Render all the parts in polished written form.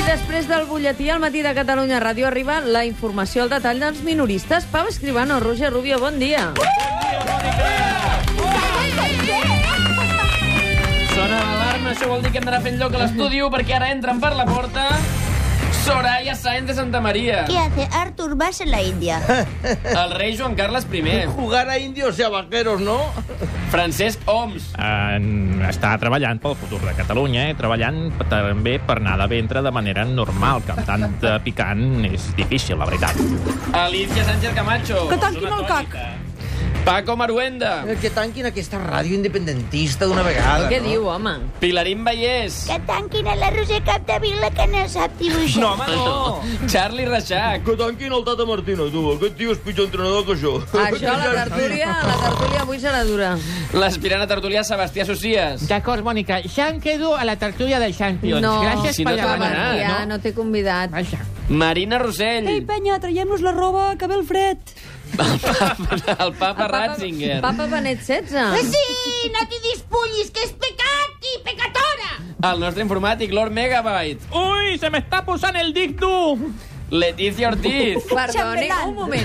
després del butlletí al matí de Catalunya Ràdio arriba la informació al detall dels minoristes. Pau Escribano, Roger Rubio, bon dia. Sona l'alarma, això vol dir que hem d'anar fent lloc a l'estudi perquè ara entren per la porta Soraya Sáenz de Santa María. ¿Qué hace Artur Mas en la India? El rei Joan Carles I. Jugar a indios y a vaqueros, ¿no? Francesc Homs. Està treballant pel futur de Catalunya, treballant també per anar de ventre de manera normal, que amb tant de picant és difícil, la veritat. Alicia Sánchez Camacho. Que tanquin el cac. Paco Maruenda. Que tanquin aquesta ràdio independentista d'una vegada. Què no? diu, home? Pilarín Vallès. Que tanquin a la Roser Capdevila que no sap dibuixar. No, home, no. Charlie Reixac. Que tanquin el Tata Martino, tu. Aquest tio és pitjor entrenador que jo. Això, la tertúlia avui serà dura. L'aspirant a tertulià Sebastià Socias. D'acord, Mònica. Ja em quedo a la tertúlia del Champions. No, Gràcies si no per t'ha demanar. demanat, ja no t'he convidat. Vaja. Marina Rossell. Ei, penya, traiem-nos la roba, que ve el fred. El papa Ratzinger. Papa Benet XVI. Sí, no t'hi despullis, que és pecat i pecatora. El nostre informàtic, Lord Megabyte. Ui, se m'està posant el dic dur! Leticia Ortiz. Perdoni, un moment,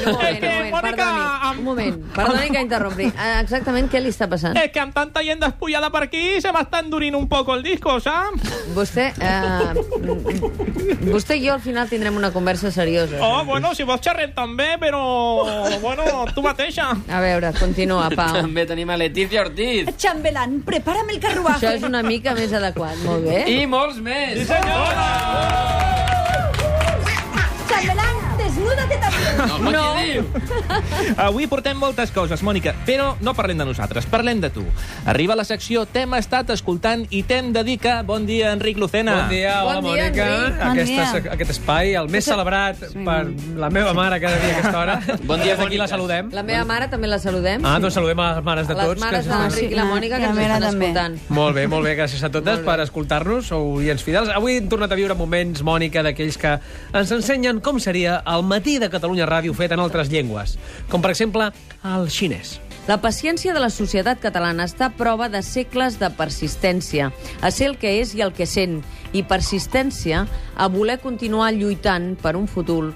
perdoni que interrompi. Exactament què li està passant? Es que amb tanta gent despullada per aquí se m'està endurint un poco el disco, saps? Vostè i jo al final tindrem una conversa seriosa. Oh, bueno, si vols xerrem també, però... Bueno, tu mateixa. A veure, continua, Pau. També tenim a Leticia Ortiz. Chambelán, prepárame el carruaje. Això és una mica més adequat, molt bé. I molts més. Sí, senyor! Chambelán, desnúdate también. No. Què diu? Avui portem moltes coses, Mònica, però no parlem de nosaltres, parlem de tu. Arriba la secció T'hem estat escoltant i t'hem de dir que... Bon dia, Enric Lucena. Bon dia, hola, Bon dia, Mònica. Enric. Aquest espai, el més celebrat per la meva mare cada dia a aquesta hora. Bon dia, Des d'aquí la Mònica. saludem. La meva mare també la saludem. Ah, doncs saludem a les mares de Les tots. mares que de ens l'Enric i la Mònica, que la ens meva estan també. escoltant. Molt bé, gràcies a totes Molt bé. per escoltar-nos, sou oients fidels. Avui hem tornat a viure moments, Mònica, d'aquells que ens ensenyen com seria el matí de Catalunya Ràdio fet en altres llengües, com per exemple el xinès. La paciència de la societat catalana està a prova de segles de persistència, a ser el que és i el que sent, i persistència a voler continuar lluitant per un futur.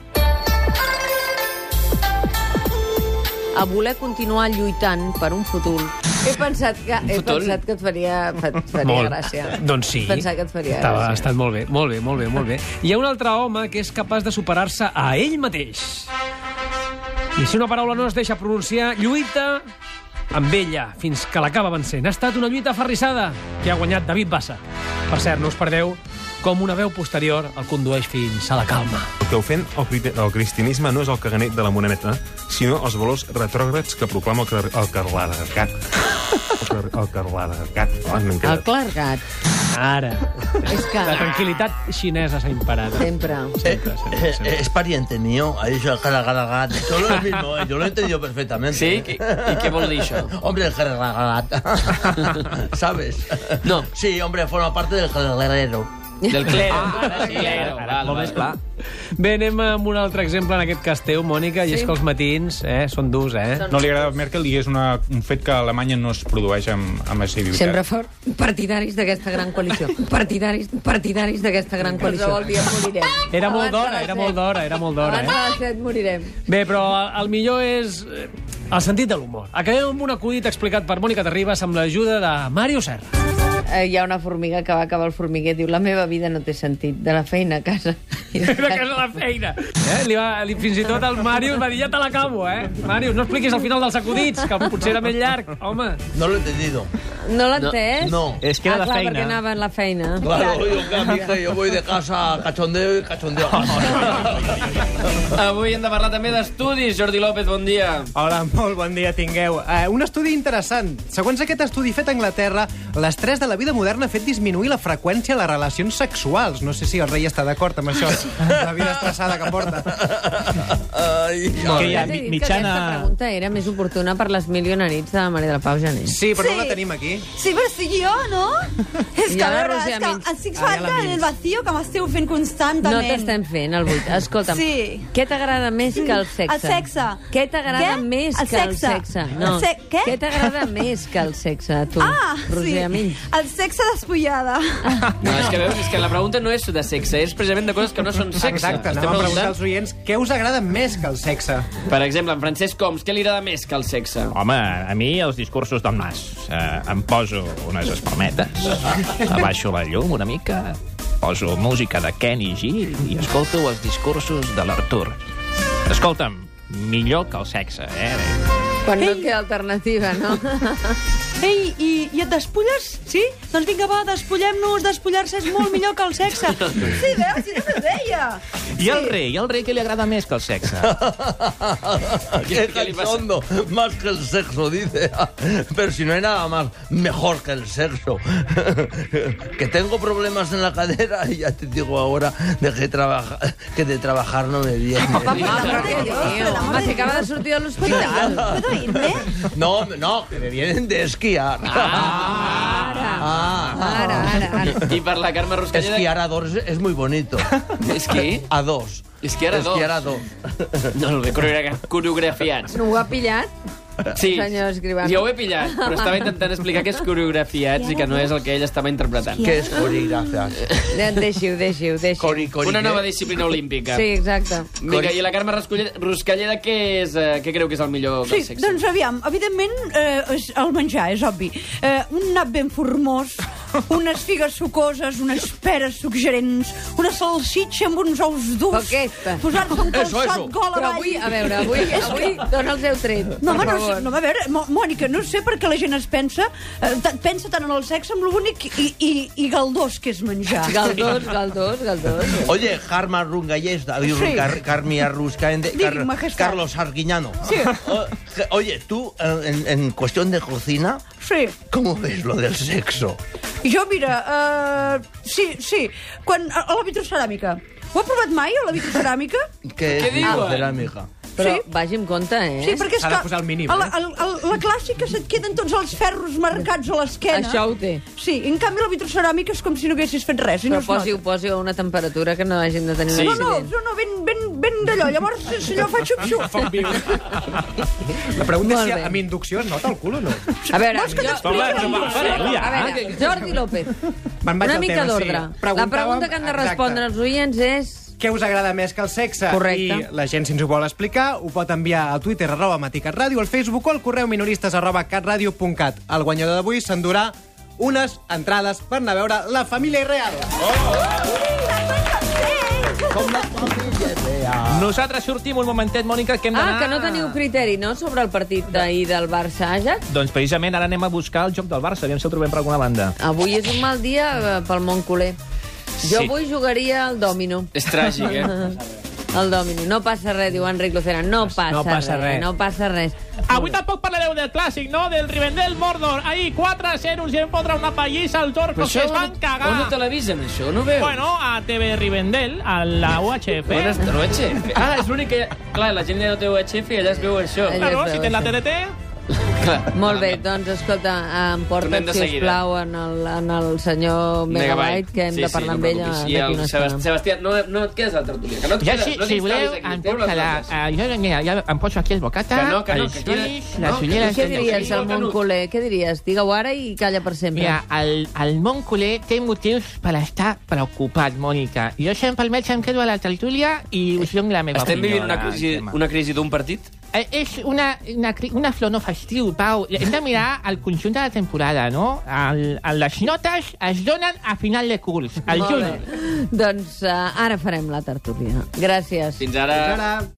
A voler continuar lluitant per un futur. He pensat que et faria gràcia. Doncs sí. He pensat que et faria Ha gràcia. estat molt bé. Hi ha un altre home que és capaç de superar-se a ell mateix. I si una paraula no es deixa pronunciar, lluita amb ella fins que l'acaba vencent. Ha estat una lluita aferrissada que ha guanyat David Bassa. Per cert, no us perdeu com una veu posterior el condueix fins a la calma. El que ofèn el cristianisme no és el caganet de la monedeta, sinó els valors retrògrads que proclama el clergat. El clergat. El clergat. Ara. És que... La tranquil·litat xinesa s'ha imparat. Sempre. Es pariente mío, ha dicho el jaragaragat. Yo lo mismo, yo lo he entendido perfectamente. Sí? I què vol dir això? Hombre, el jaragaragat. ¿Sabes? No. Sí, hombre, forma parte del jaragaraguero. Del clero. Sí, Molt més clar. Bé, anem amb un altre exemple en aquest cas teu, Mònica, i és que els matins són durs, No li agrada a Merkel i és un fet que a Alemanya no es produeix amb assiduïtat. Sempre fort partidaris d'aquesta gran coalició. Partidaris d'aquesta gran coalició. Qualsevol dia morirem. Era molt d'hora. Abans de les 7 morirem. Bé, però el millor és el sentit de l'humor. Acabem amb un acudit explicat per Mònica Terribas amb l'ajuda de Mario Serra. Hi ha una formiga que va acabar el formiguer, diu, la meva vida no té sentit, de la feina a casa. De casa a la feina. Fins i tot el Màrius va dir, ja te l'acabo, Màrius, no expliquis al final dels acudits, que potser era més llarg, home. No lo he entendido. No l'ha entès? No. És que era la feina. Perquè anava en la feina. Claro, yo voy de casa a cachondeo y cachondeo. Avui hem de parlar també d'estudis. Jordi López, bon dia. Hola, molt bon dia tingueu. Un estudi interessant. Segons aquest estudi fet a Anglaterra, l'estrès de la vida moderna ha fet disminuir la freqüència de les relacions sexuals. No sé si el rei està d'acord amb això, la vida estressada que porta. Que hi ha mitjana... Aquesta pregunta era més oportuna per les milionarits de Maria de la Pau Jané. Sí, però no la tenim aquí. Sí, però estic jo, no? És que, Ja a la veure, Roser és que Amins. estic falta en el vacío que m'esteu fent constantment. No t'estem fent el buit. Escolta'm, Sí. què t'agrada més que el sexe? El sexe. Què t'agrada Què? més El que el sexe. sexe? No. Què? Què t'agrada més que el sexe, a tu, Ah, sí. Roser Amins? El Sexe despullada. No, és que veus, és que la pregunta no és de sexe, és precisament de coses que no són sexe. Exacte, anem a preguntar als oients què us agrada més que el sexe. Per exemple, en Francesc Coms, què li agrada més que el sexe? Home, a mi els discursos d'en Mas. Em poso unes espalmetes, abaixo la llum una mica, poso música de Kenny G i escolto els discursos de l'Artur. Escolta'm, millor que el sexe, Quan no queda alternativa, no? Ei, i et despulles? Sí? Doncs vinga, va, despullem-nos. Despullar-se és molt millor que el sexe. Sí, veus? Sí, no ho deia. I el rei què li agrada més que el sexe? Qué cachondo, más que el sexo, dice. Pero si no hay nada más mejor que el sexo. Que tengo problemas en la cadera y ya te digo ahora que de trabajar no me viene. Home, que acaba de sortir de l'hospital. ¿Puedo irme? No, que me vienen de esquiar. Ara. I per la Carme Ruscalleda... Esquiar a dos es muy bonito. Esquí? A dos. Esquiar a dos. No, bé, coreografiats. No ho ha pillat? Sí, Senyor Escribano. jo ho he pillat, però estava intentant explicar què és coreografiats i que no és el que ell estava interpretant. Què és coreografiat? Deixiu. Una nova disciplina olímpica. Sí, exacte. Vinga, i la Carme Ruscalleda què creu que és el millor del sexe? Sí, doncs aviam, evidentment el menjar, és obvi. Un nap ben formós, unes figues sucoses, unes peres suggerents, una salsitxa amb uns ous durs, posar-se un calçat gol Però avall. avui, a veure, avui d'on els heu tret? No, a veure, Mònica, no sé per què la gent es pensa tant en el sexe amb l'únic i galdós que és menjar. Galdós. Oye, Carme Ruscalleda, Carme Ruscalleda, Carlos Arguiñano. Sí. Oye, tú, en cuestión de cocina, sí. ¿Cómo ves lo del sexo? Jo, mira, sí, a la vitroceràmica. Ho ha provat mai, a la vitroceràmica? Què diu? Ceràmica. Però vagi amb compte, Sí, perquè és S'ha de posar el mínim, la clàssica se't queden tots els ferros marcats a l'esquena. Això ho té. Sí, en canvi la vitroceràmica és com si no haguessis fet res. Però posi-ho a una temperatura que no hagin de tenir un accident. No, ben d'allò. Llavors, si allò fa xup-xup. La pregunta és si amb inducció es nota el cul o no? A veure, Jordi López, una mica d'ordre. La pregunta que han de respondre els oients és... Què us agrada més que el sexe? Correcte. I la gent, si ens ho vol explicar, ho pot enviar a Twitter @MatiCatRadio, al Facebook o al correu minoristes@catradio.cat. El guanyador d'avui s'endurà unes entrades per anar a veure La Família Irreal. Nosaltres sortim un momentet, Mònica, que hem d'anar... que no teniu criteri, no?, sobre el partit d'ahir del Barça-Ajax? Doncs precisament ara anem a buscar el joc del Barça, aviam si el trobem per alguna banda. Avui és un mal dia pel món culer. Jo avui jugaria al dòmino. És tràgic, El dòmino. No passa res, diu Enric Lucera. No passa res. Avui tampoc parlareu del clàssic, no? Del Rivendell Mordor. Ahir 4-0, ens vam fotre una pallissa als orcos que es van cagar. On ho televisen, això? No veu? Bueno, a TV Rivendell, a la UHF. On està l'UHF? És l'únic que... Clar, la gent ja no té UHF i allà es veu això. Claro, si té la TDT... Molt bé, doncs escolta, em porta, sisplau, en el senyor Megabyte, que hem de parlar amb ella d'aquí una estona. Sebastià, no et quedes a la tertúlia. Que no et quedes, si voleu, jo em poso aquí el bocata, els ulls, les ulleres... Què diries al món culer? Què diries? Digue-ho ara i calla per sempre. Mira, el món culer té motius per estar preocupat, Mònica. Jo sempre al metge em quedo a la tertúlia i us dono la meva opinió. Estem vivint una crisi d'un partit? És una flor no festiu, Pau. Hem de mirar el conjunt de la temporada, no? Les notes es donen a final de curs, al juny. Doncs ara farem la tertúlia. Gràcies. Fins ara.